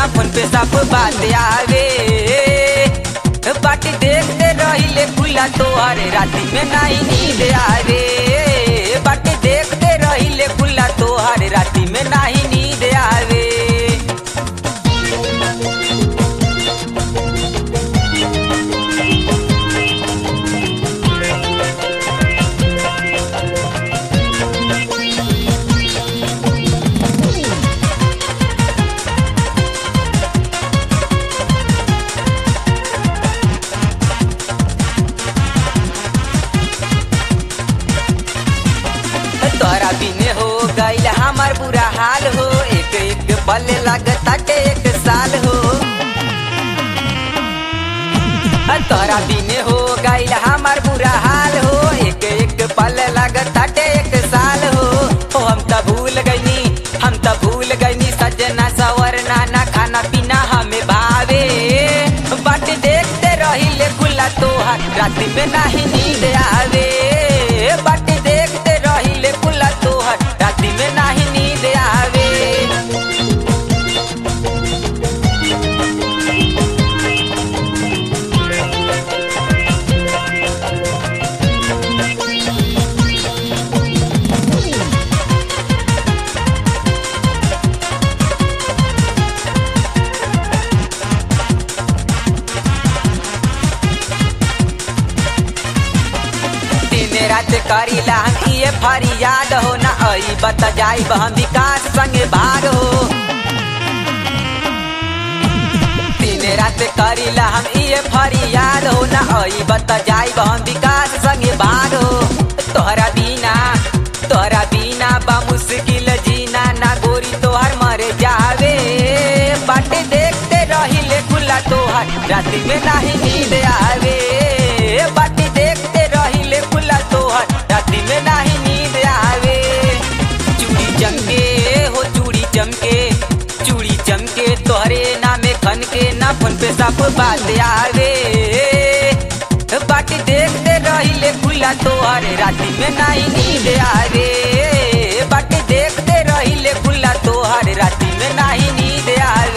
Phone पे सब बात आवे। बाटी देखते रहिले खुला तोहर राती में नहीं नींद आवे। बाटी देखते रहिले खुला तोहर राती में नहीं नींद आवे। तोरा बिने हो गईल हमार बुरा हाल हो। एक एक पल लगताटे एक साल हो। तोरा बिने हो गईल हमार बुरा हाल हो। एक एक पल लगताटे एक साल हो। हम तो भूल गईनी सजना सवरना ना खाना पीना हमें भावे। बाटी देखते रहिले खुला तोहार राती में नहीं नींद आवे। बाटी देखते रहिले खुला तोहार राती में नहीं नींद आवे। रात करीला हम ये फरियाद हो। ना आई बता जाई हम विकास संगे भाग हो। दिन रात करीला हम ये फरियाद हो। ना आई बता जाई हम विकास संगे भाग हो। तोहरा बिना बा मुश्किल जीना ना गोरी तोहर मर जावे। बाटे देखते रहिले खुला तोहर राती में नहीं नींद आवे। बाटे देखते रहिले खुला तोहर राती में नहीं नींद आवे। चूड़ी चमके तोहरे नामे खन के ना फोन पे सब बात आवे। बाटी देखते रहिले खुला तोहर राती में नहीं नींद आवे। बाटी देखते रहिले खुला तोहर राती में नहीं नींद आवे।